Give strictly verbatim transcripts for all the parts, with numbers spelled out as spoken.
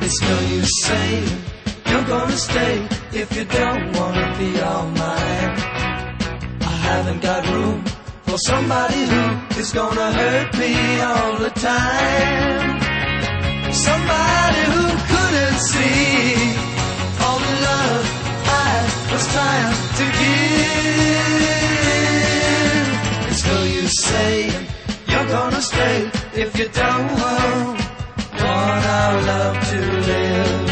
It's no use saying you're gonna stay if you don't wanna be all mine. I haven't got room for somebody who is gonna hurt me all the time. Somebody who couldn't see all the love I was trying to give. It's no use saying you're gonna stay if you don't want our love to live.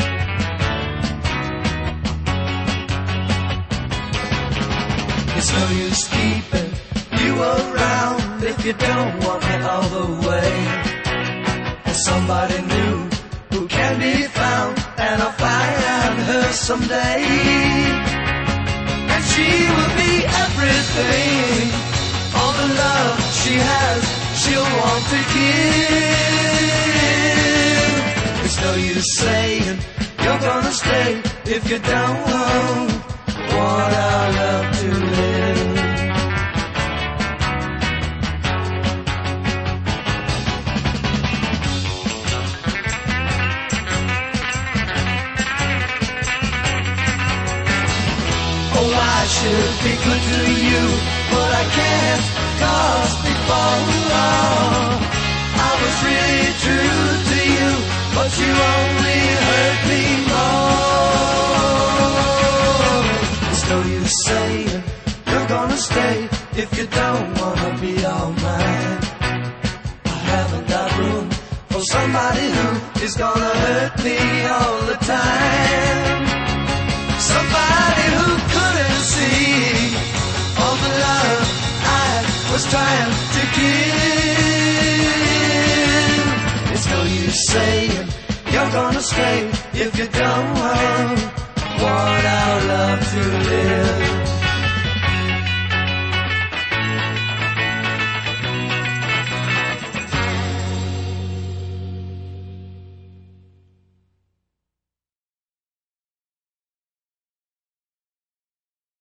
It's no use keeping you around if you don't want me all the way. There's somebody new who can be found, and I'll find her someday. And she will be everything, all the love she has, she'll want to give. It's no use saying you're gonna stay if you don't want, want our love to live. Oh, I should be good to you, but I can't, 'cause before long I was really true to you, but you only hurt me more. It's no use saying you're gonna stay if you don't wanna be all mine. I haven't got room for somebody who is gonna hurt me all the time. Somebody who couldn't see all the love I was trying to give. It's no use saying you're gonna stay if you don't want, want our love to live.